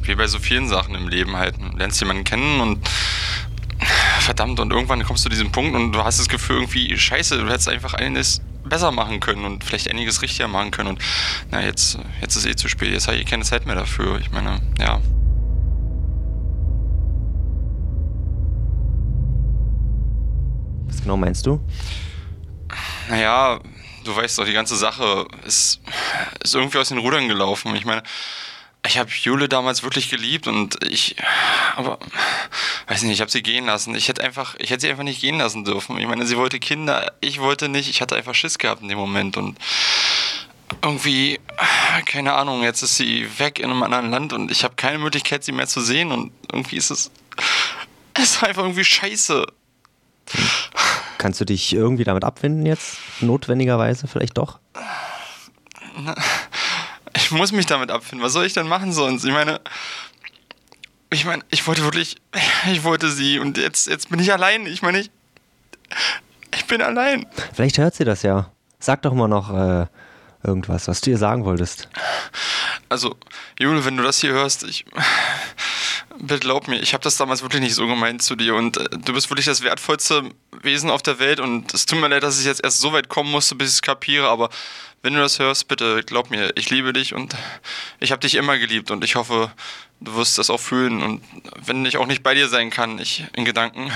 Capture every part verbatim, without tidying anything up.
wie bei so vielen Sachen im Leben halt. Du lernst jemanden kennen und verdammt, und irgendwann kommst du zu diesem Punkt und du hast das Gefühl irgendwie, scheiße, du hättest einfach einiges besser machen können und vielleicht einiges richtiger machen können und na, jetzt, jetzt ist eh zu spät, jetzt habe ich keine Zeit mehr dafür. Ich meine, ja. Was genau meinst du? Naja, du weißt doch, die ganze Sache ist, ist irgendwie aus den Rudern gelaufen. Ich meine, ich habe Jule damals wirklich geliebt und ich, aber, weiß nicht, ich habe sie gehen lassen. Ich hätte einfach, ich hätte sie einfach nicht gehen lassen dürfen. Ich meine, sie wollte Kinder, ich wollte nicht. Ich hatte einfach Schiss gehabt in dem Moment und irgendwie, keine Ahnung, jetzt ist sie weg in einem anderen Land und ich habe keine Möglichkeit, sie mehr zu sehen und irgendwie ist es, es ist einfach irgendwie scheiße. Kannst du dich irgendwie damit abfinden jetzt? Notwendigerweise vielleicht doch? Ich muss mich damit abfinden. Was soll ich denn machen sonst? Ich meine, ich meine, ich wollte wirklich, ich wollte sie und jetzt, jetzt bin ich allein. Ich meine, ich, ich bin allein. Vielleicht hört sie das ja. Sag doch mal noch äh, irgendwas, was du ihr sagen wolltest. Also, Jule, wenn du das hier hörst, ich, bitte glaub mir, ich habe das damals wirklich nicht so gemeint zu dir und äh, du bist wirklich das wertvollste Wesen auf der Welt und es tut mir leid, dass ich jetzt erst so weit kommen musste, bis ich es kapiere, aber wenn du das hörst, bitte glaub mir, ich liebe dich und ich habe dich immer geliebt und ich hoffe, du wirst das auch fühlen und wenn ich auch nicht bei dir sein kann, ich in Gedanken.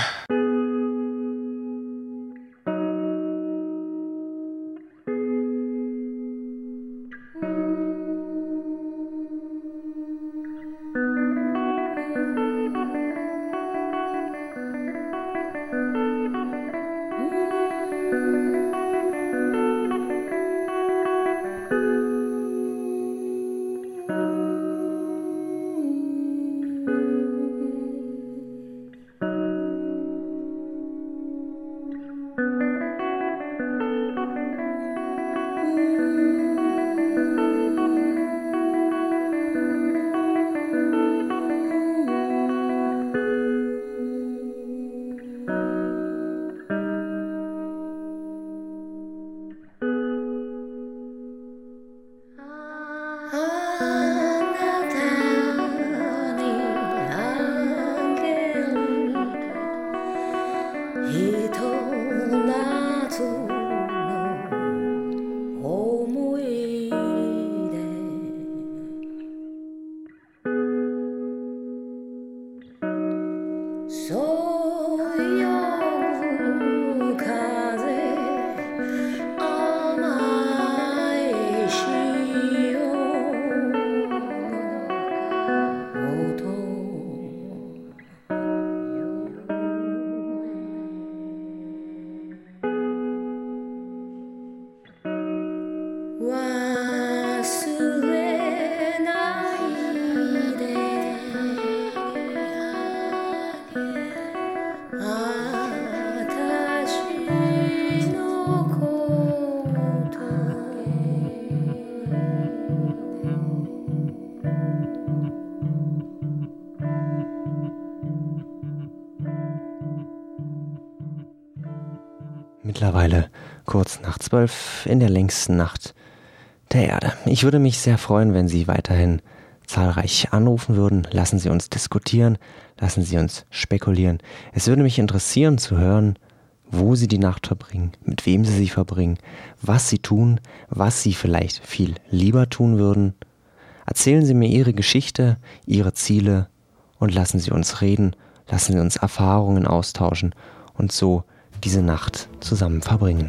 Mittlerweile kurz nach zwölf in der längsten Nacht der Erde. Ich würde mich sehr freuen, wenn Sie weiterhin zahlreich anrufen würden. Lassen Sie uns diskutieren, lassen Sie uns spekulieren. Es würde mich interessieren zu hören, wo Sie die Nacht verbringen, mit wem Sie sie verbringen, was Sie tun, was Sie vielleicht viel lieber tun würden. Erzählen Sie mir Ihre Geschichte, Ihre Ziele und lassen Sie uns reden, lassen Sie uns Erfahrungen austauschen und so diese Nacht zusammen verbringen.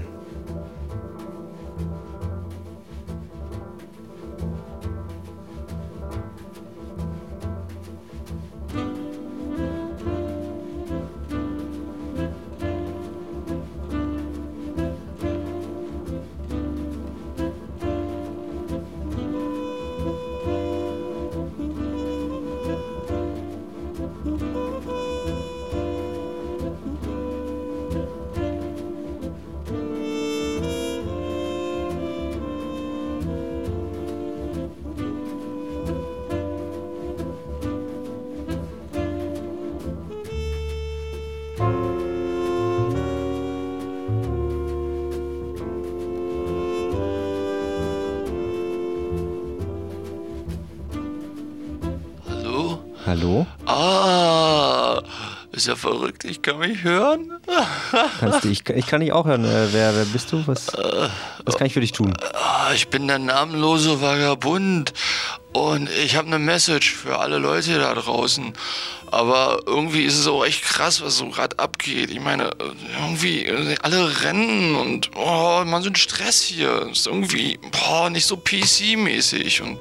ist ja verrückt, ich kann mich hören. Kannst du, ich, ich kann dich auch hören. Äh, wer, wer bist du? Was, was kann ich für dich tun? Ich bin der namenlose Vagabund und ich habe eine Message für alle Leute da draußen. Aber irgendwie ist es auch echt krass, was so gerade abgeht. Ich meine, irgendwie alle rennen und oh, man so ein Stress hier. Ist irgendwie boah, nicht so P C-mäßig und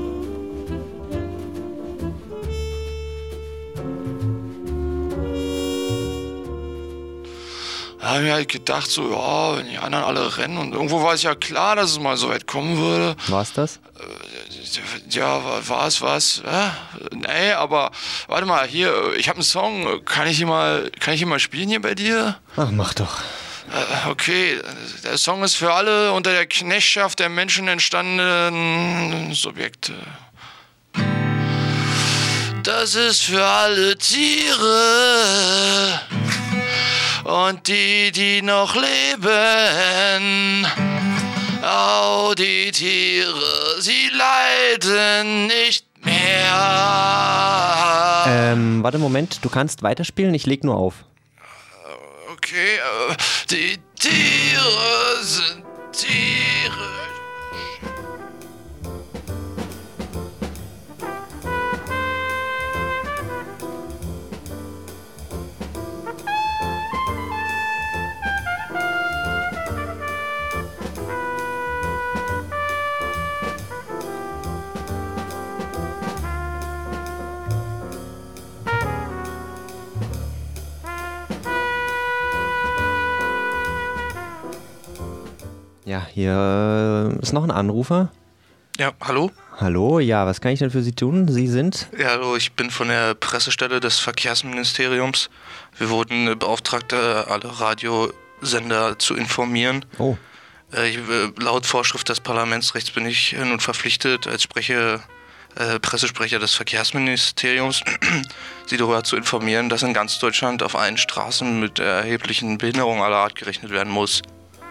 da habe ich mir halt gedacht, so, ja, wenn die anderen alle rennen und irgendwo war es ja klar, dass es mal so weit kommen würde. War es das? Ja, war es was? Ja, nee, aber warte mal, hier, ich habe einen Song, kann ich ihn mal, kann ich ihn mal spielen hier bei dir? Ach, mach doch. Okay, der Song ist für alle unter der Knechtschaft der Menschen entstandenen Subjekte. Das ist für alle Tiere und die, die noch leben. Oh, die Tiere, sie leiden nicht mehr. Ähm, warte, Moment, du kannst weiterspielen, ich leg nur auf. Okay, äh, die Tiere sind Tiere. Ja, hier ist noch ein Anrufer. Ja, hallo? Hallo, ja, was kann ich denn für Sie tun? Sie sind? Ja, hallo, ich bin von der Pressestelle des Verkehrsministeriums. Wir wurden beauftragt, alle Radiosender zu informieren. Oh. Ich, laut Vorschrift des Parlamentsrechts bin ich nun verpflichtet, als Sprecher, äh, Pressesprecher des Verkehrsministeriums, Sie darüber zu informieren, dass in ganz Deutschland auf allen Straßen mit erheblichen Behinderungen aller Art gerechnet werden muss.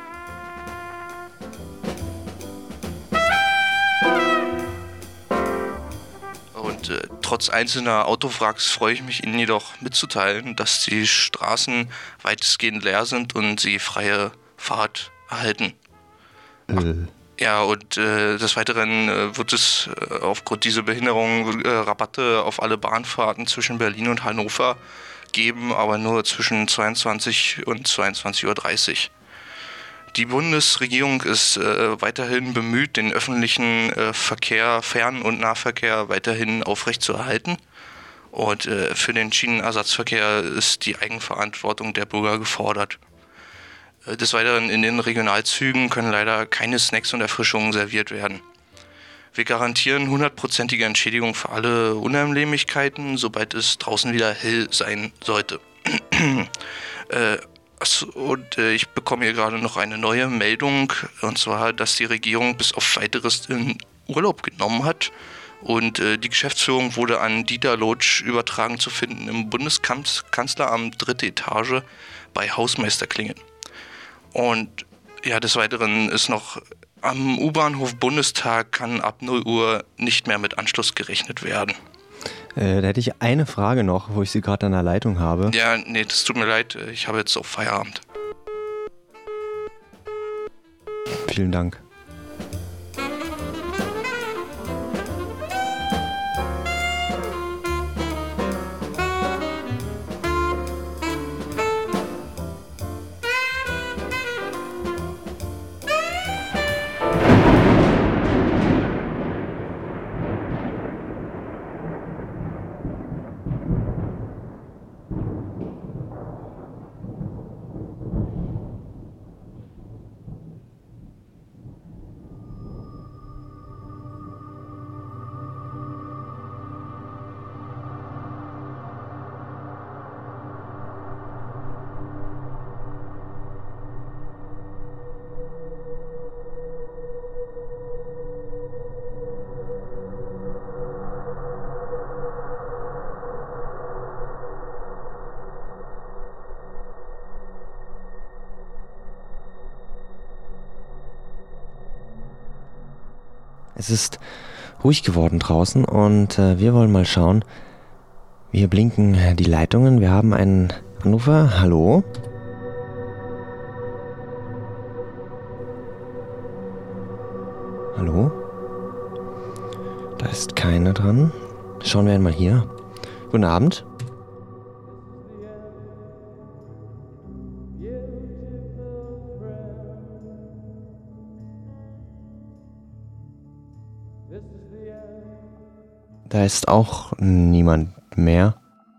Und äh, trotz einzelner Autowracks freue ich mich, Ihnen jedoch mitzuteilen, dass die Straßen weitestgehend leer sind und Sie freie Fahrt erhalten. Äh. Ja, und äh, des Weiteren äh, wird es äh, aufgrund dieser Behinderung äh, Rabatte auf alle Bahnfahrten zwischen Berlin und Hannover geben, aber nur zwischen zweiundzwanzig und zweiundzwanzig Uhr dreißig. Die Bundesregierung ist äh, weiterhin bemüht, den öffentlichen äh, Verkehr, Fern- und Nahverkehr weiterhin aufrechtzuerhalten. Und äh, für den Schienenersatzverkehr ist die Eigenverantwortung der Bürger gefordert. Äh, des Weiteren in den Regionalzügen können leider keine Snacks und Erfrischungen serviert werden. Wir garantieren hundertprozentige Entschädigung für alle Unannehmlichkeiten, sobald es draußen wieder hell sein sollte. äh, Und äh, ich bekomme hier gerade noch eine neue Meldung, und zwar, dass die Regierung bis auf Weiteres in Urlaub genommen hat. Und äh, die Geschäftsführung wurde an Dieter Lotsch übertragen zu finden im Bundeskanzleramt dritte Etage bei Hausmeister Klingen. Und ja, des Weiteren ist noch am U-Bahnhof Bundestag kann ab null Uhr nicht mehr mit Anschluss gerechnet werden. Äh, da hätte ich eine Frage noch, wo ich Sie gerade an der Leitung habe. Ja, nee, das tut mir leid, ich habe jetzt auch Feierabend. Vielen Dank. Es ist ruhig geworden draußen und äh, wir wollen mal schauen, Wir blinken die Leitungen. Wir haben einen Anrufer. Hallo? Hallo? Da ist keiner dran. Schauen wir einmal hier. Guten Abend. Da ist auch niemand mehr.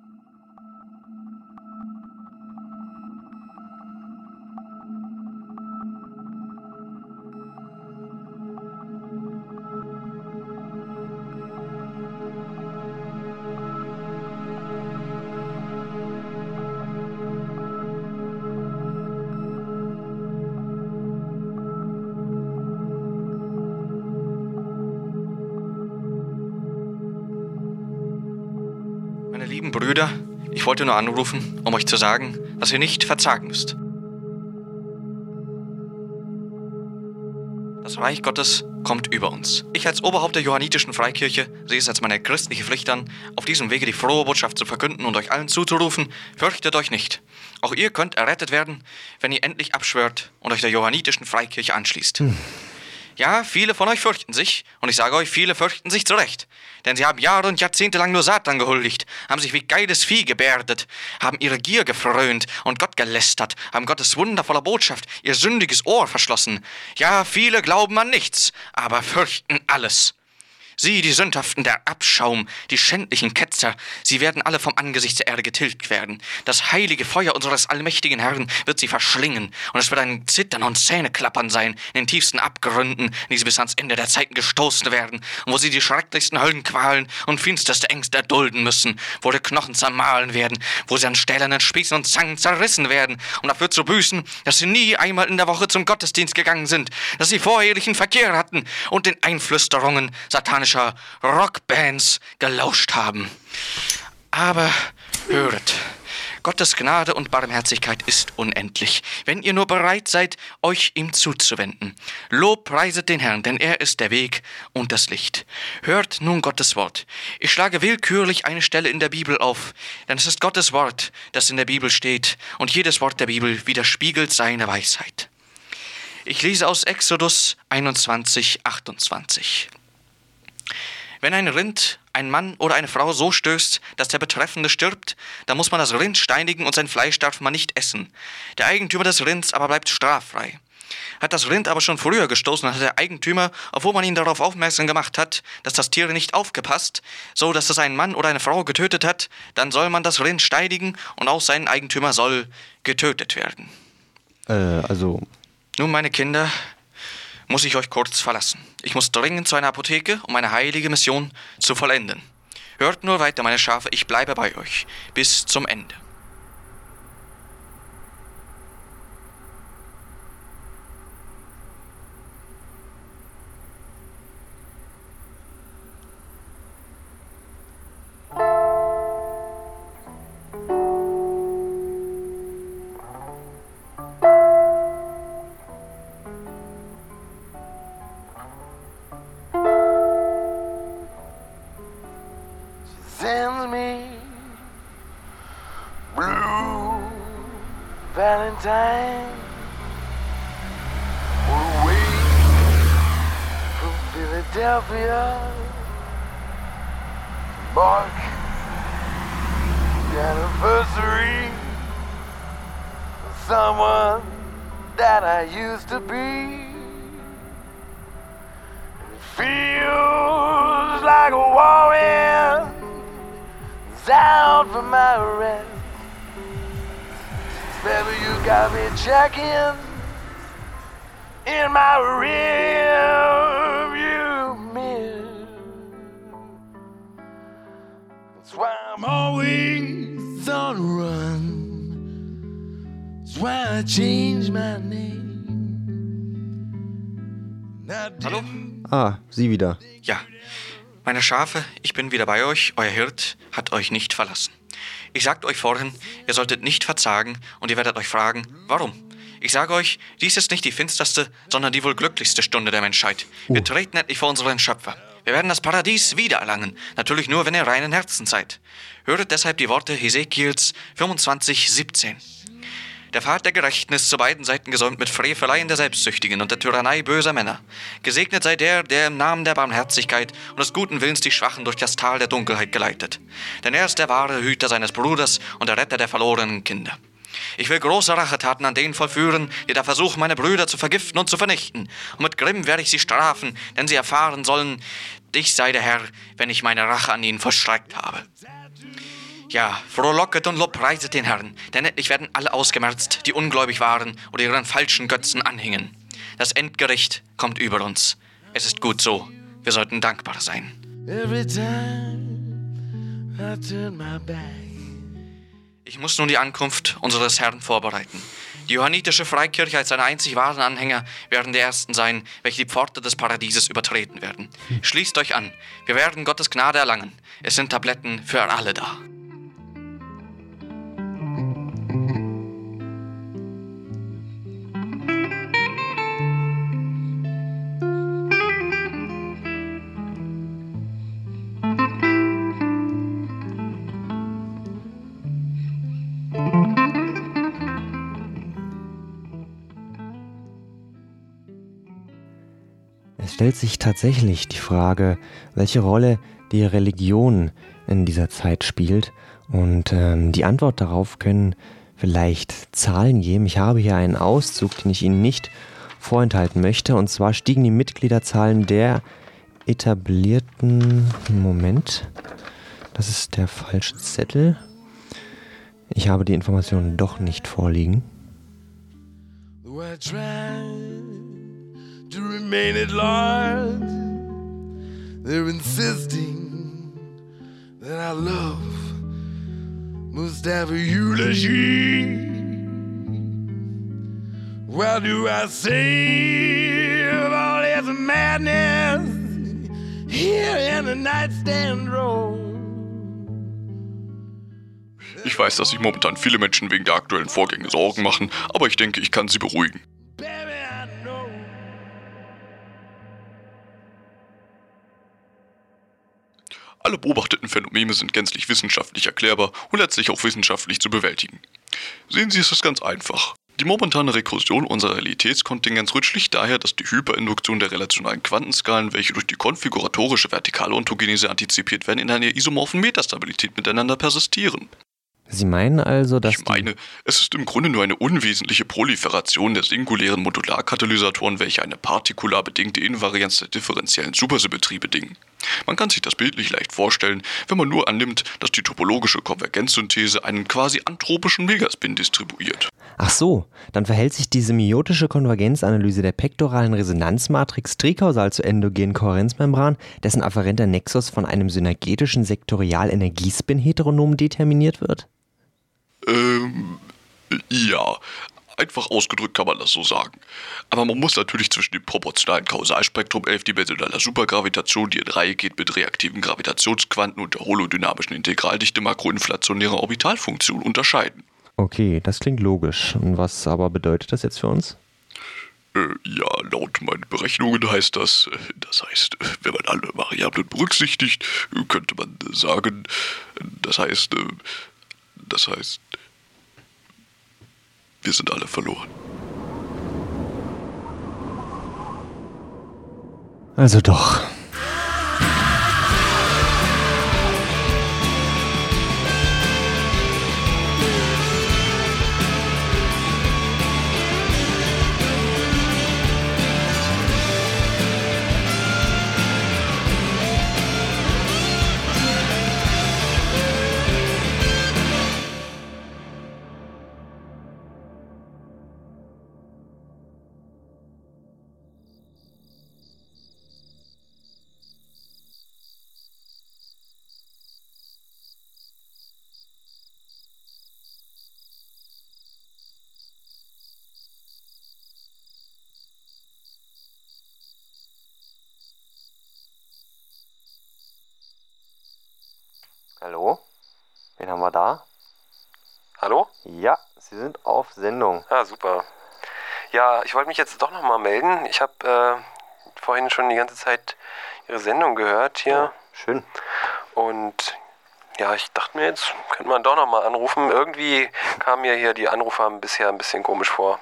Meine lieben Brüder, ich wollte nur anrufen, um euch zu sagen, dass ihr nicht verzagen müsst. Das Reich Gottes kommt über uns. Ich als Oberhaupt der Johannitischen Freikirche sehe es als meine christliche Pflicht an, auf diesem Wege die frohe Botschaft zu verkünden und euch allen zuzurufen, fürchtet euch nicht. Auch ihr könnt errettet werden, wenn ihr endlich abschwört und euch der Johannitischen Freikirche anschließt. Hm. Ja, viele von euch fürchten sich, und ich sage euch, viele fürchten sich zu Recht. Denn sie haben Jahre und Jahrzehnte lang nur Satan gehuldigt, haben sich wie geiles Vieh gebärdet, haben ihre Gier gefrönt und Gott gelästert, haben Gottes wundervoller Botschaft ihr sündiges Ohr verschlossen. Ja, viele glauben an nichts, aber fürchten alles. Sie, die Sündhaften, der Abschaum, die schändlichen Ketzer, sie werden alle vom Angesicht der Erde getilgt werden. Das heilige Feuer unseres allmächtigen Herrn wird sie verschlingen, und es wird ein Zittern und Zähneklappern sein in den tiefsten Abgründen, in die sie bis ans Ende der Zeiten gestoßen werden, und wo sie die schrecklichsten Höllenqualen und finsterste Ängste erdulden müssen, wo die Knochen zermahlen werden, wo sie an stählernen Spießen und Zangen zerrissen werden, um dafür zu büßen, dass sie nie einmal in der Woche zum Gottesdienst gegangen sind, dass sie vorehelichen Verkehr hatten und den Einflüsterungen satanischer Rockbands gelauscht haben. Aber höret, Gottes Gnade und Barmherzigkeit ist unendlich, wenn ihr nur bereit seid, euch ihm zuzuwenden. Lobpreiset den Herrn, denn er ist der Weg und das Licht. Hört nun Gottes Wort. Ich schlage willkürlich eine Stelle in der Bibel auf, denn es ist Gottes Wort, das in der Bibel steht, und jedes Wort der Bibel widerspiegelt seine Weisheit. Ich lese aus Exodus einundzwanzig, achtundzwanzig. Wenn ein Rind, ein Mann oder eine Frau so stößt, dass der Betreffende stirbt, dann muss man das Rind steinigen und sein Fleisch darf man nicht essen. Der Eigentümer des Rinds aber bleibt straffrei. Hat das Rind aber schon früher gestoßen, dann hat der Eigentümer, obwohl man ihn darauf aufmerksam gemacht hat, dass das Tier nicht aufgepasst, so dass es einen Mann oder eine Frau getötet hat, dann soll man das Rind steinigen und auch sein Eigentümer soll getötet werden. Äh, also... Nun, meine Kinder, muss ich euch kurz verlassen. Ich muss dringend zu einer Apotheke, um meine heilige Mission zu vollenden. Hört nur weiter, meine Schafe, ich bleibe bei euch bis zum Ende. Sends me blue Valentine away from Philadelphia. Mark the anniversary of someone that I used to be. It feels like a warrior out for my rest. Baby, you got me checking in my rearview mirror. That's why I'm always on the run. That's why I changed my name. Hallo? Ah, Sie wieder. Ja. Meine Schafe, ich bin wieder bei euch, euer Hirt hat euch nicht verlassen. Ich sagte euch vorhin, ihr solltet nicht verzagen und ihr werdet euch fragen, warum? Ich sage euch, dies ist nicht die finsterste, sondern die wohl glücklichste Stunde der Menschheit. Wir treten endlich vor unseren Schöpfer. Wir werden das Paradies wiedererlangen, natürlich nur, wenn ihr reinen Herzens seid. Höret deshalb die Worte Hesekiels fünfundzwanzig, siebzehn. Der Pfad der Gerechten ist zu beiden Seiten gesäumt mit Freveleien der Selbstsüchtigen und der Tyrannei böser Männer. Gesegnet sei der, der im Namen der Barmherzigkeit und des guten Willens die Schwachen durch das Tal der Dunkelheit geleitet. Denn er ist der wahre Hüter seines Bruders und der Retter der verlorenen Kinder. Ich will große Rachetaten an denen vollführen, die da versuchen, meine Brüder zu vergiften und zu vernichten. Und mit Grimm werde ich sie strafen, denn sie erfahren sollen, ich sei der Herr, wenn ich meine Rache an ihnen vollstreckt habe. Ja, frohlocket und lobpreiset den Herrn, denn endlich werden alle ausgemerzt, die ungläubig waren oder ihren falschen Götzen anhingen. Das Endgericht kommt über uns. Es ist gut so. Wir sollten dankbar sein. Every time I turn my back. Ich muss nun die Ankunft unseres Herrn vorbereiten. Die Johannitische Freikirche als seine einzig wahren Anhänger werden die Ersten sein, welche die Pforte des Paradieses übertreten werden. Schließt euch an. Wir werden Gottes Gnade erlangen. Es sind Tabletten für alle da. Es stellt sich tatsächlich die Frage, welche Rolle die Religion in dieser Zeit spielt. Und ähm, die Antwort darauf können vielleicht Zahlen geben. Ich habe hier einen Auszug, den ich Ihnen nicht vorenthalten möchte. Und zwar stiegen die Mitgliederzahlen der etablierten... Moment, das ist der falsche Zettel. Ich habe die Informationen doch nicht vorliegen. Though I try to remain at large, they're insisting that our love must have a eulogy. What do I say of all this madness here in the nightstand drawer? Ich weiß, dass sich momentan viele Menschen wegen der aktuellen Vorgänge Sorgen machen, aber ich denke, ich kann sie beruhigen. Baby, I know. Alle beobachteten Phänomene sind gänzlich wissenschaftlich erklärbar und letztlich auch wissenschaftlich zu bewältigen. Sehen Sie, es ist ganz einfach. Die momentane Rekursion unserer Realitätskontingenz rührt schlicht daher, dass die Hyperinduktion der relationalen Quantenskalen, welche durch die konfiguratorische vertikale Ontogenese antizipiert werden, in einer isomorphen Metastabilität miteinander persistieren. Sie meinen also, dass Ich meine, es ist im Grunde nur eine unwesentliche Proliferation der singulären Modularkatalysatoren, welche eine partikular bedingte Invarianz der differenziellen Supersymmetrie bedingen. Man kann sich das bildlich leicht vorstellen, wenn man nur annimmt, dass die topologische Konvergenzsynthese einen quasi antropischen Megaspin distribuiert. Ach so, dann verhält sich die semiotische Konvergenzanalyse der pektoralen Resonanzmatrix trikausal zur endogenen Kohärenzmembran, dessen afferenter Nexus von einem synergetischen Sektorial-Energiespin-Heteronom determiniert wird? Ähm, ja, einfach ausgedrückt kann man das so sagen. Aber man muss natürlich zwischen dem proportionalen Kausalspektrum elfdimensionaler Supergravitation, die in Reihe geht mit reaktiven Gravitationsquanten und der holodynamischen Integraldichte makroinflationärer Orbitalfunktion unterscheiden. Okay, das klingt logisch. Und was aber bedeutet das jetzt für uns? Äh, ja, laut meinen Berechnungen heißt das, das heißt, wenn man alle Variablen berücksichtigt, könnte man sagen, das heißt, das heißt, wir sind alle verloren. Also doch. Hallo? Wen haben wir da? Hallo? Ja, Sie sind auf Sendung. Ah, super. Ja, ich wollte mich jetzt doch nochmal melden. Ich habe äh, vorhin schon die ganze Zeit Ihre Sendung gehört hier. Schön. Und ja, ich dachte mir, jetzt könnte man doch nochmal anrufen. Irgendwie kamen mir hier die Anrufer bisher ein bisschen komisch vor.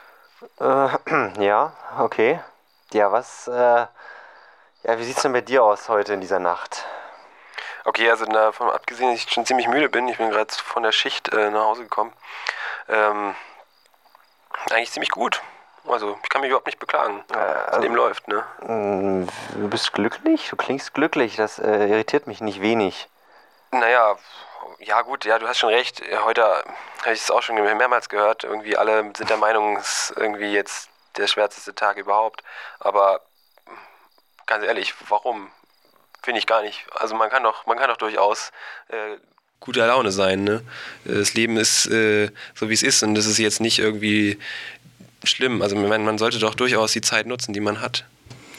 Äh, ja, okay. Ja, was, äh, ja, wie sieht's denn bei dir aus heute in dieser Nacht? Okay, also davon abgesehen, dass ich schon ziemlich müde bin, ich bin gerade von der Schicht äh, nach Hause gekommen, ähm, eigentlich ziemlich gut. Also, ich kann mich überhaupt nicht beklagen. Das Leben läuft, ne? Du bist glücklich? Du klingst glücklich. Das äh, irritiert mich nicht wenig. Naja, ja gut, ja, du hast schon recht. Heute habe ich es auch schon mehrmals gehört. Irgendwie alle sind der Meinung, es ist irgendwie jetzt der schwärzeste Tag überhaupt. Aber ganz ehrlich, warum? Finde ich gar nicht. Also man kann doch, man kann doch durchaus äh, guter Laune sein, ne? Das Leben ist äh, so, wie es ist und das ist jetzt nicht irgendwie schlimm. Also man, man sollte doch durchaus die Zeit nutzen, die man hat.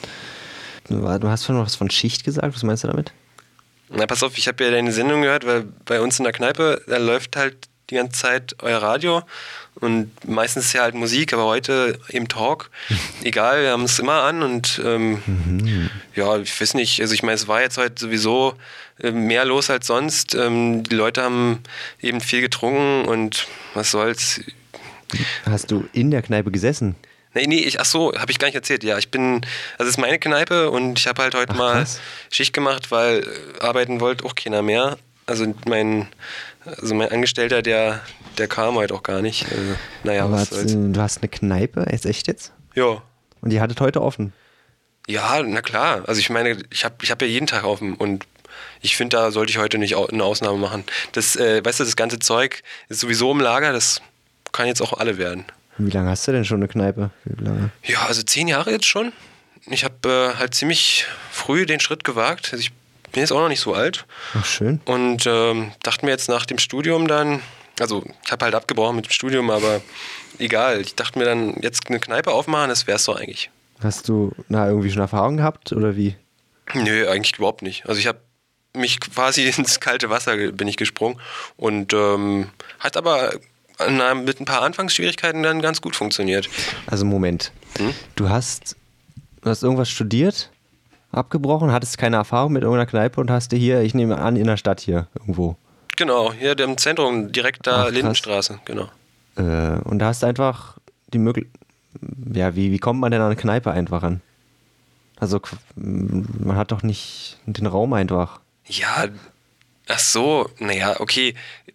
Du hast schon was von Schicht gesagt. Was meinst du damit? Na, pass auf, ich habe ja deine Sendung gehört, weil bei uns in der Kneipe, da läuft halt die ganze Zeit euer Radio und meistens ist ja halt Musik, aber heute eben Talk. Egal, wir haben es immer an und ähm, mhm. ja, ich weiß nicht, also ich meine, es war jetzt heute sowieso äh, mehr los als sonst. Ähm, die Leute haben eben viel getrunken und was soll's. Hast du in der Kneipe gesessen? Nee, nee, ich, ach so, habe ich gar nicht erzählt. Ja, ich bin, also es ist meine Kneipe und ich habe halt heute ach, mal krass. Schicht gemacht, weil äh, arbeiten wollte auch keiner mehr. Also mein, also mein Angestellter, der, der kam heute auch gar nicht. Also, naja, aber was soll's. Du hast eine Kneipe, ist echt jetzt? Ja. Und die hattet heute offen? Ja, na klar. Also ich meine, ich habe ich hab ja jeden Tag offen und ich finde, da sollte ich heute nicht eine Ausnahme machen. Das, äh, weißt du, das ganze Zeug ist sowieso im Lager, das kann jetzt auch alle werden. Wie lange hast du denn schon eine Kneipe? Wie lange? Ja, also zehn Jahre jetzt schon. Ich habe äh, halt ziemlich früh den Schritt gewagt. Also ich bin jetzt auch noch nicht so alt. Ach, schön. Und ähm, dachte mir jetzt nach dem Studium dann, also ich habe halt abgebrochen mit dem Studium, aber egal. Ich dachte mir dann, jetzt eine Kneipe aufmachen, das wär's doch eigentlich. Hast du na irgendwie schon Erfahrung gehabt oder wie? Nö, eigentlich überhaupt nicht. Also ich habe mich quasi ins kalte Wasser bin ich gesprungen und ähm, hat aber Na, mit ein paar Anfangsschwierigkeiten dann ganz gut funktioniert. Also Moment, hm? du hast du hast irgendwas studiert, abgebrochen, hattest keine Erfahrung mit irgendeiner Kneipe und hast dir hier, ich nehme an, in der Stadt hier irgendwo. Genau, hier im Zentrum, direkt da, Ach, Lindenstraße, genau. Äh, und da hast du einfach die Möglichkeit, ja, wie, wie kommt man denn an eine Kneipe einfach an? Also man hat doch nicht den Raum einfach. Ja, ach so, naja, okay.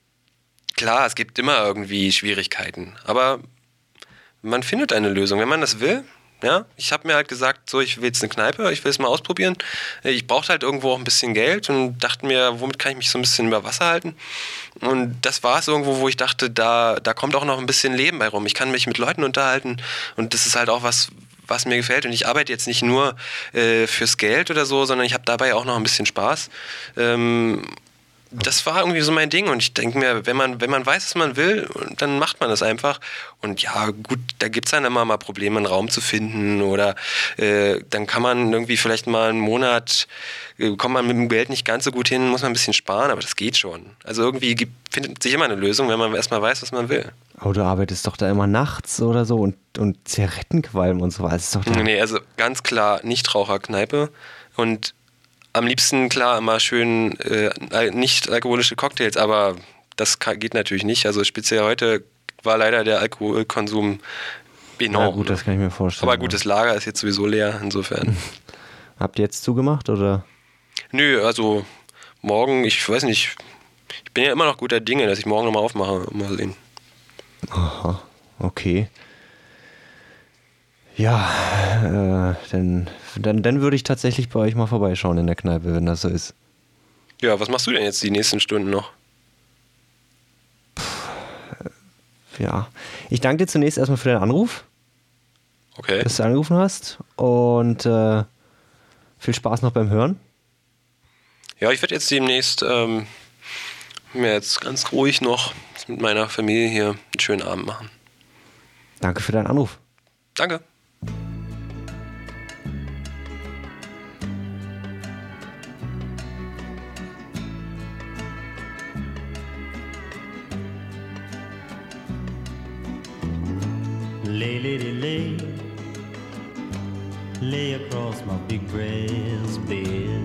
Klar, es gibt immer irgendwie Schwierigkeiten, aber man findet eine Lösung, wenn man das will. Ja, ich habe mir halt gesagt, so, ich will jetzt eine Kneipe, ich will es mal ausprobieren. Ich brauchte halt irgendwo auch ein bisschen Geld und dachte mir, womit kann ich mich so ein bisschen über Wasser halten? Und das war es irgendwo, wo ich dachte, da, da kommt auch noch ein bisschen Leben bei rum. Ich kann mich mit Leuten unterhalten und das ist halt auch was, was mir gefällt. Und ich arbeite jetzt nicht nur äh, fürs Geld oder so, sondern ich habe dabei auch noch ein bisschen Spaß. Ähm, Das war irgendwie so mein Ding und ich denke mir, wenn man, wenn man weiß, was man will, dann macht man das einfach. Und ja, gut, da gibt es dann immer mal Probleme, einen Raum zu finden oder äh, dann kann man irgendwie vielleicht mal einen Monat, äh, kommt man mit dem Geld nicht ganz so gut hin, muss man ein bisschen sparen, aber das geht schon. Also irgendwie gibt, findet sich immer eine Lösung, wenn man erstmal weiß, was man will. Aber du arbeitest doch da immer nachts oder so und, und Zigarettenqualm und so was. Ist doch da nee, also ganz klar Nichtraucherkneipe und am liebsten, klar, immer schön äh, nicht alkoholische Cocktails, aber das kann, geht natürlich nicht. Also speziell heute war leider der Alkoholkonsum enorm. Ja gut, das kann ich mir vorstellen. Aber gut, das Lager ist jetzt sowieso leer, insofern. Habt ihr jetzt zugemacht, oder? Nö, also morgen, ich weiß nicht, ich bin ja immer noch guter Dinge, dass ich morgen nochmal aufmache. Mal sehen. Aha, okay. Ja, äh, dann, dann, dann würde ich tatsächlich bei euch mal vorbeischauen in der Kneipe, wenn das so ist. Ja, was machst du denn jetzt die nächsten Stunden noch? Puh, ja, ich danke dir zunächst erstmal für deinen Anruf. Okay. Dass du angerufen hast und äh, viel Spaß noch beim Hören. Ja, ich werde jetzt demnächst ähm, mir jetzt ganz ruhig noch mit meiner Familie hier einen schönen Abend machen. Danke für deinen Anruf. Danke. Lay, lay, lay, lay across my big brass bed.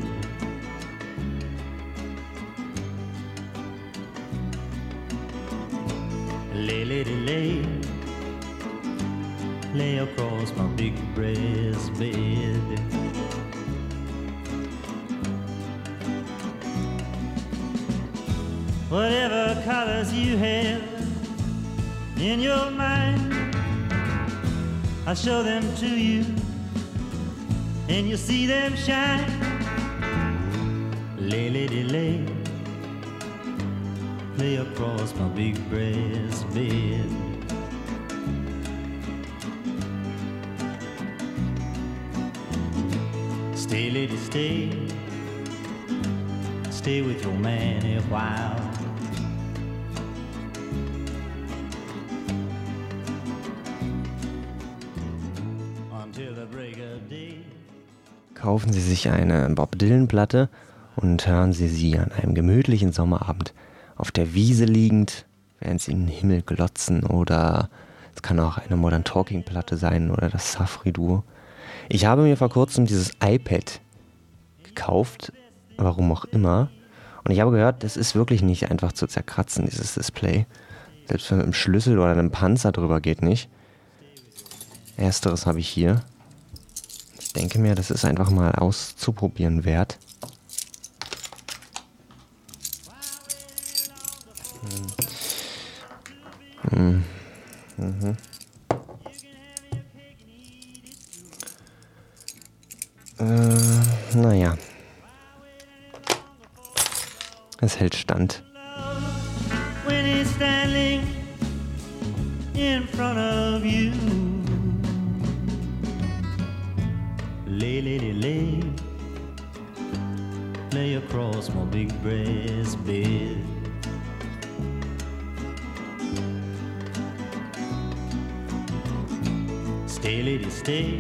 Lay, lady, lay, lay across my big brass bed. Whatever colors you have in your mind, I'll show them to you, and you'll see them shine. Lay, lady, lay, lay across my big brass bed. Stay, lady, stay, stay with your man a while. Until the break of day. Kaufen Sie sich eine Bob Dylan-Platte und hören Sie sie an einem gemütlichen Sommerabend auf der Wiese liegend, während Sie in den Himmel glotzen, oder es kann auch eine Modern Talking-Platte sein oder das Safri-Duo. Ich habe mir vor kurzem dieses iPad gekauft, warum auch immer, und ich habe gehört, das ist wirklich nicht einfach zu zerkratzen, dieses Display. Selbst wenn mit einem Schlüssel oder einem Panzer drüber geht nicht. Ersteres habe ich hier. Ich denke mir, das ist einfach mal auszuprobieren wert. Hm. Mhm. Äh, naja. Es hält stand. When he's standing in front of you, lay, lady, lay, lay across my big brass bed. Stay, lady, stay,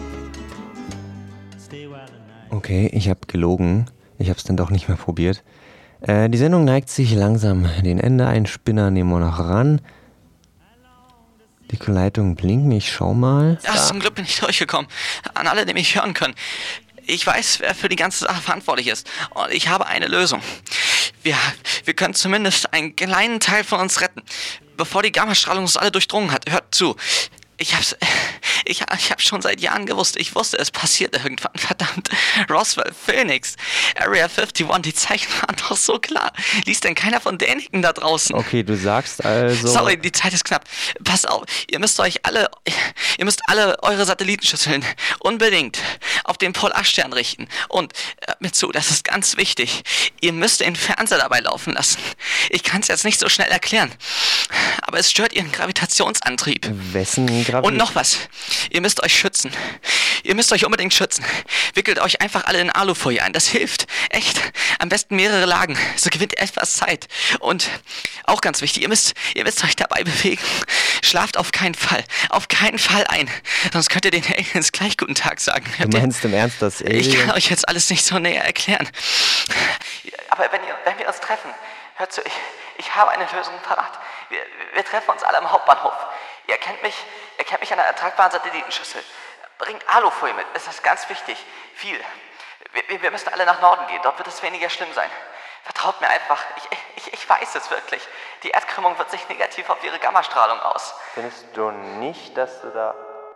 stay while the night. Okay, ich habe gelogen. Ich habe es dann doch nicht mehr probiert. Äh, die Sendung neigt sich langsam dem Ende. Ein Spinner nehmen wir noch ran. Die Leitungen blinken. Ich schau mal. Ja, zum Glück bin ich durchgekommen. An alle, die mich hören können. Ich weiß, wer für die ganze Sache verantwortlich ist. Und ich habe eine Lösung. Wir, wir können zumindest einen kleinen Teil von uns retten, bevor die Gammastrahlung uns alle durchdrungen hat. Hört zu. Ich hab's, ich, ich hab schon seit Jahren gewusst, ich wusste, es passiert irgendwann, verdammt. Roswell, Phoenix, Area einundfünfzig, die Zeichen waren doch so klar. Liest denn keiner von denjenigen da draußen? Okay, du sagst also... Sorry, die Zeit ist knapp. Passt auf, ihr müsst euch alle, ihr müsst alle eure Satellitenschüsseln unbedingt auf den Polarstern richten. Und, hört mir zu, das ist ganz wichtig, ihr müsst den Fernseher dabei laufen lassen. Ich kann's jetzt nicht so schnell erklären, aber es stört ihren Gravitationsantrieb. Wessen Gravitationsantrieb? Und noch was. Ihr müsst euch schützen. Ihr müsst euch unbedingt schützen. Wickelt euch einfach alle in Alufolie ein. Das hilft. Echt. Am besten mehrere Lagen. So gewinnt ihr etwas Zeit. Und auch ganz wichtig, ihr müsst, ihr müsst euch dabei bewegen. Schlaft auf keinen Fall. Auf keinen Fall ein. Sonst könnt ihr den Aliens gleich guten Tag sagen. Du meinst im Ernst, dass Aliens... Ich kann euch jetzt alles nicht so näher erklären. Aber wenn, ihr, wenn wir uns treffen, hört zu, ich, ich habe eine Lösung parat. Wir, wir treffen uns alle am Hauptbahnhof. Ihr kennt mich, ihr kennt mich an einer tragbaren Satellitenschüssel. Bringt Alufolie mit, das ist ganz wichtig. Viel. Wir, wir müssen alle nach Norden gehen, dort wird es weniger schlimm sein. Vertraut mir einfach, ich, ich, ich weiß es wirklich. Die Erdkrümmung wirkt sich negativ auf ihre Gammastrahlung aus. Findest du nicht, dass du da...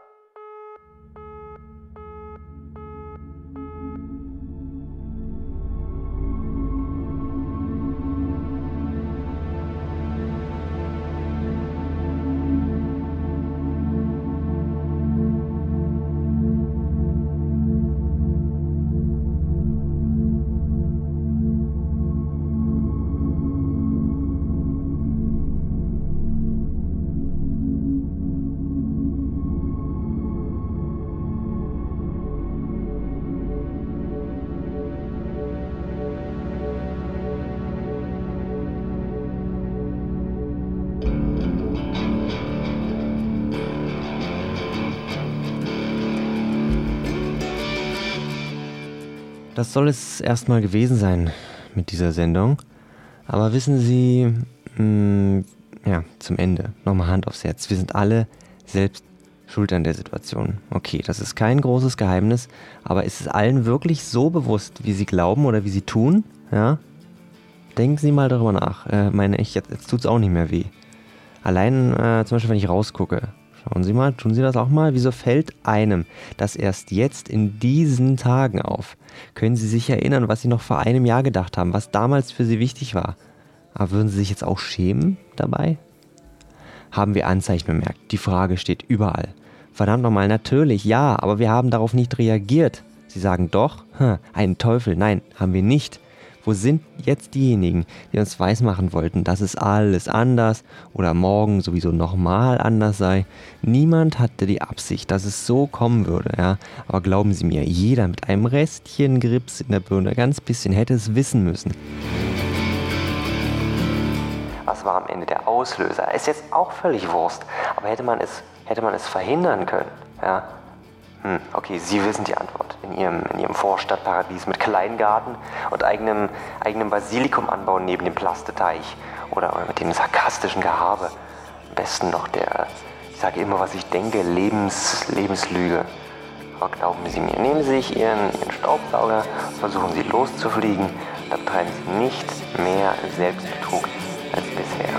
Das soll es erstmal gewesen sein mit dieser Sendung. Aber wissen Sie, mh, ja, zum Ende, nochmal Hand aufs Herz. Wir sind alle selbst schuld an der Situation. Okay, das ist kein großes Geheimnis, aber ist es allen wirklich so bewusst, wie sie glauben oder wie sie tun? Ja? Denken Sie mal darüber nach. Äh, meine ich, jetzt, jetzt tut es auch nicht mehr weh. Allein äh, zum Beispiel, wenn ich rausgucke. Schauen Sie mal, tun Sie das auch mal? Wieso fällt einem das erst jetzt in diesen Tagen auf? Können Sie sich erinnern, was Sie noch vor einem Jahr gedacht haben, was damals für Sie wichtig war? Aber würden Sie sich jetzt auch schämen dabei? Haben wir Anzeichen bemerkt? Die Frage steht überall. Verdammt nochmal, natürlich, ja, aber wir haben darauf nicht reagiert. Sie sagen doch, hm, einen Teufel, nein, haben wir nicht. Wo sind jetzt diejenigen, die uns weismachen wollten, dass es alles anders oder morgen sowieso nochmal anders sei? Niemand hatte die Absicht, dass es so kommen würde, ja. Aber glauben Sie mir, jeder mit einem Restchen Grips in der Birne, ganz bisschen, hätte es wissen müssen. Was war am Ende der Auslöser? Ist jetzt auch völlig Wurst. Aber hätte man es, hätte man es verhindern können? Ja? Hm, okay, Sie wissen die Antwort. In Ihrem, in Ihrem Vorstadtparadies mit Kleingarten und eigenem, eigenem Basilikumanbau neben dem Plasteteich. Oder, oder mit dem sarkastischen Gehabe. Am besten noch der, ich sage immer, was ich denke, Lebens, Lebenslüge. Aber glauben Sie mir, nehmen Sie sich Ihren, Ihren Staubsauger, versuchen Sie loszufliegen. Da betreiben Sie nicht mehr Selbstbetrug als bisher.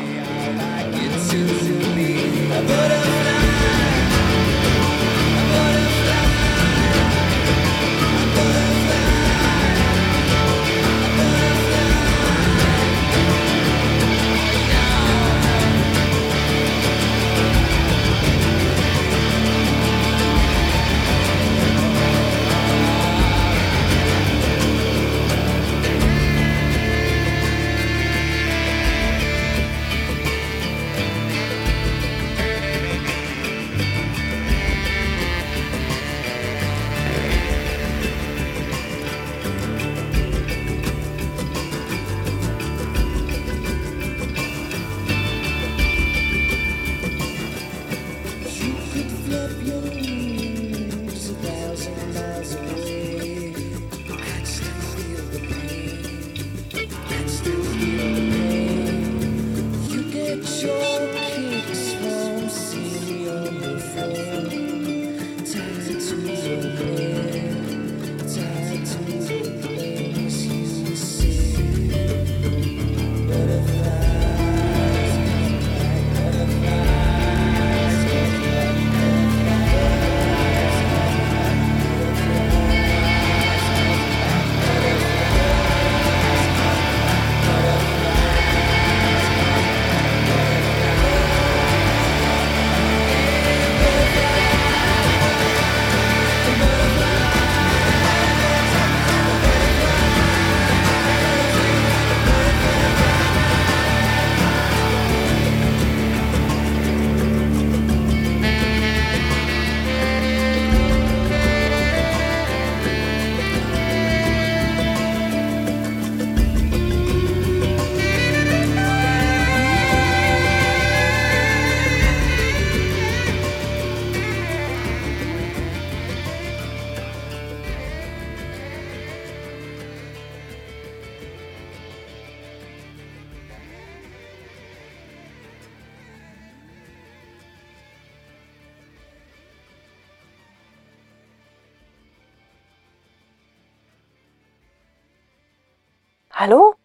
Hallo?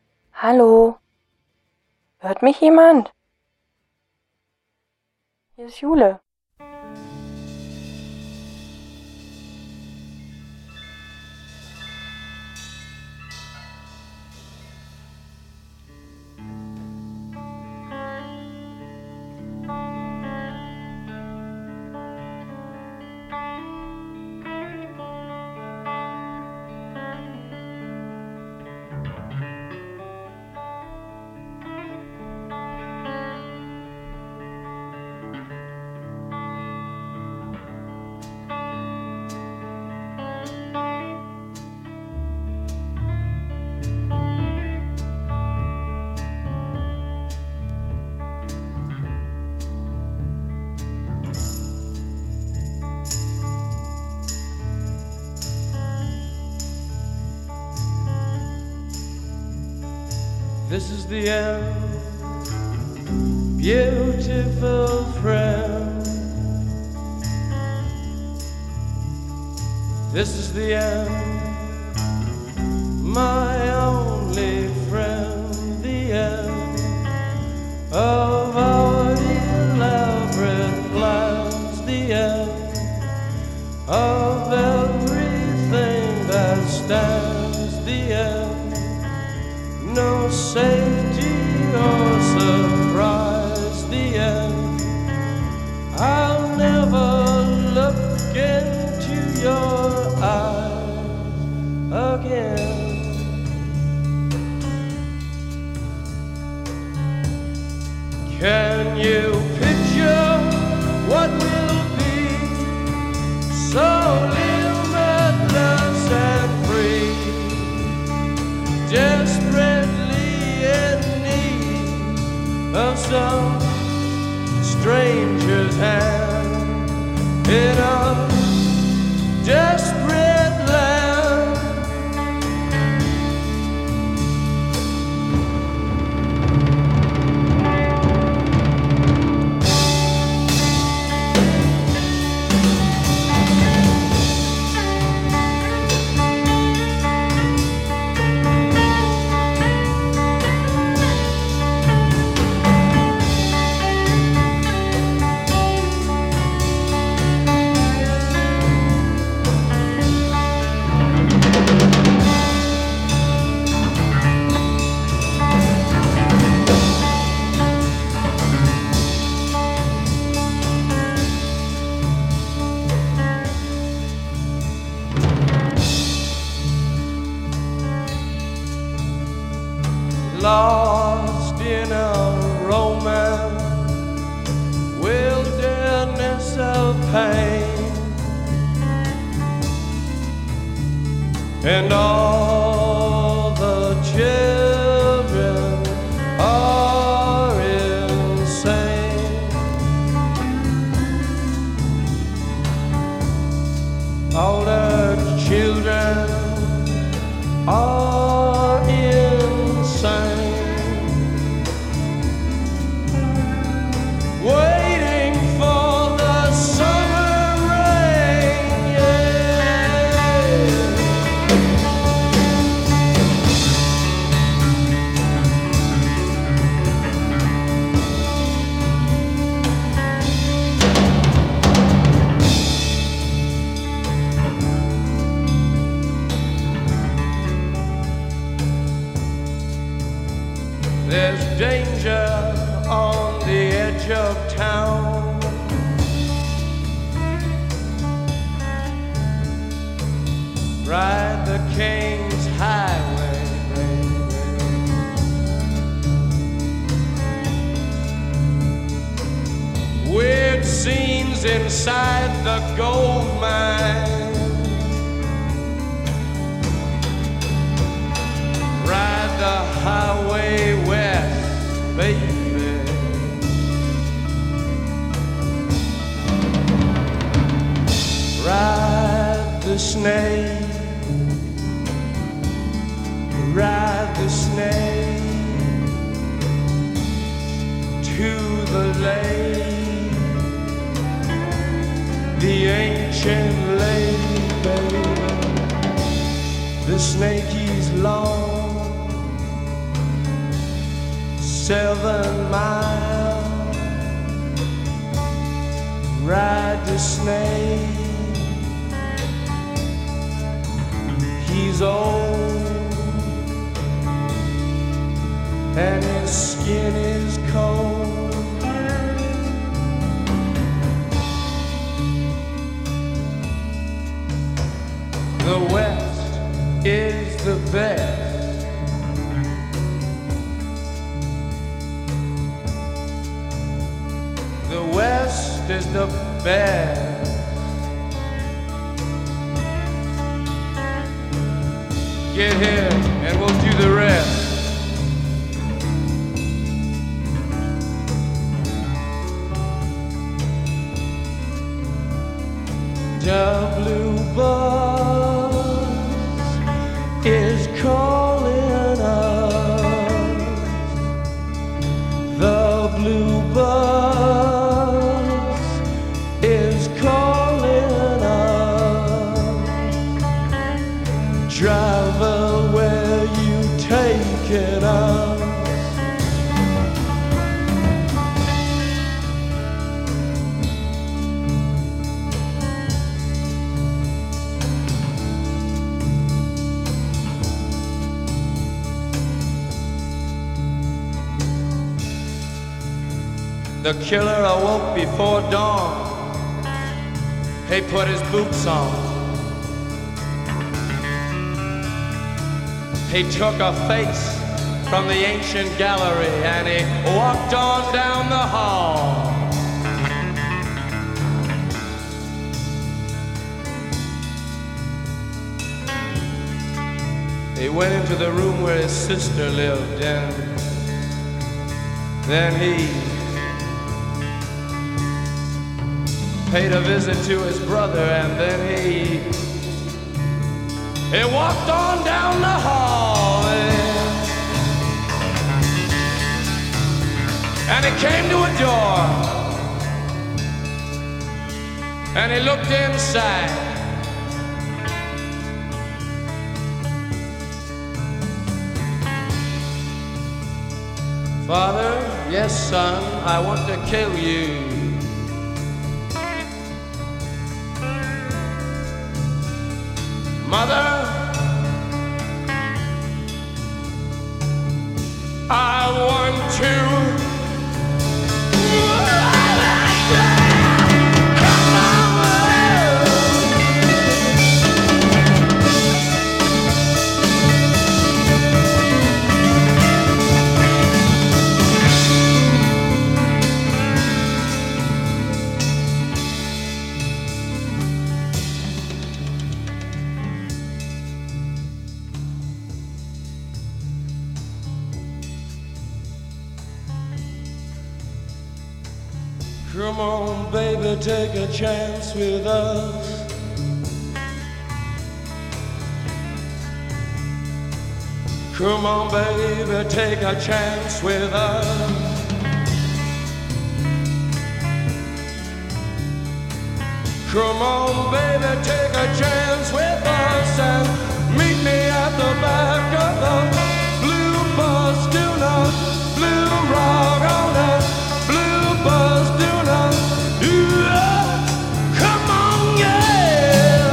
Hallo? Hört mich jemand? Hier ist Jule. This is the end, beautiful friend. This is the end, my only friend, the end of our elaborate plans, the end of everything that stands, the end, no safety or surprise, the end. I'll never look into your eyes again. Can you picture what will be so limitless and free, desperately in need of some stranger's hand in a desperate land? Lost in a romance, wilderness of pain, and all the children are insane. All the children are insane. Waiting for the summer rain, yeah. There's danger on the edge of town. Ride the King's Highway, baby. Weird scenes inside the gold mine. Ride the highway west, baby. Ride the snake, ride the snake to the lake, the ancient lake, baby. The snake is long, seven miles. Ride the snake. He's old and his skin is cold. The West is the best. The West is the best. Get here and we'll do the rest. The blue bus is calling us. The blue bus is calling us. The killer awoke before dawn. He put his boots on. He took a face from the ancient gallery and he walked on down the hall. He went into the room where his sister lived, and then he paid a visit to his brother, and then he he walked on down the hall, and, and he came to a door, and he looked inside. Father, yes, son, I want to kill you. Mother, I want to. Come on, baby, take a chance with us. Come on, baby, take a chance with us. Come on, baby, take a chance with us and meet me at the back of the blue bus. Do not blue rock on that blue bus. Do not. Yeah. Come on, yeah.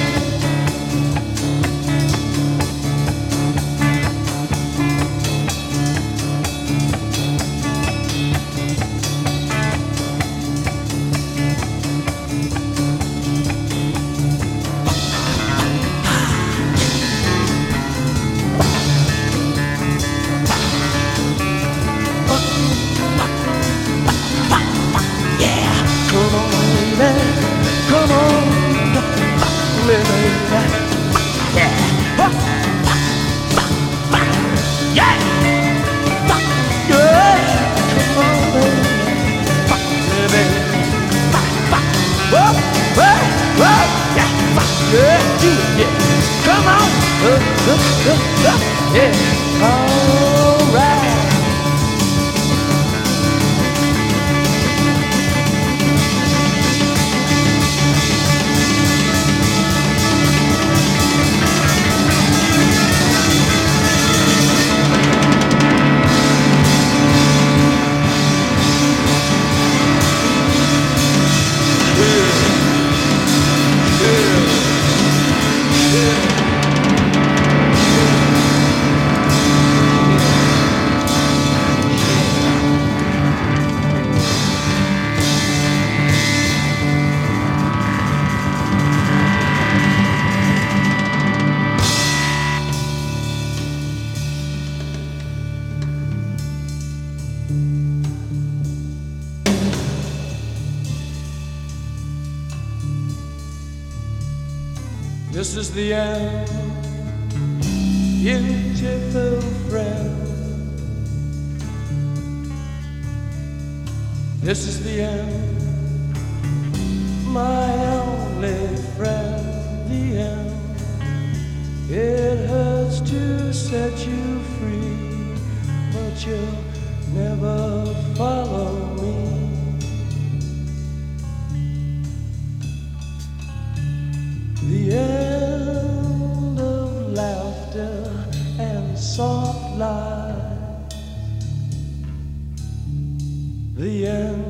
This is the end, beautiful friend. This is the end, my only friend. The end. It hurts to set you free, but you'll never follow me. The end of laughter and soft lies. The end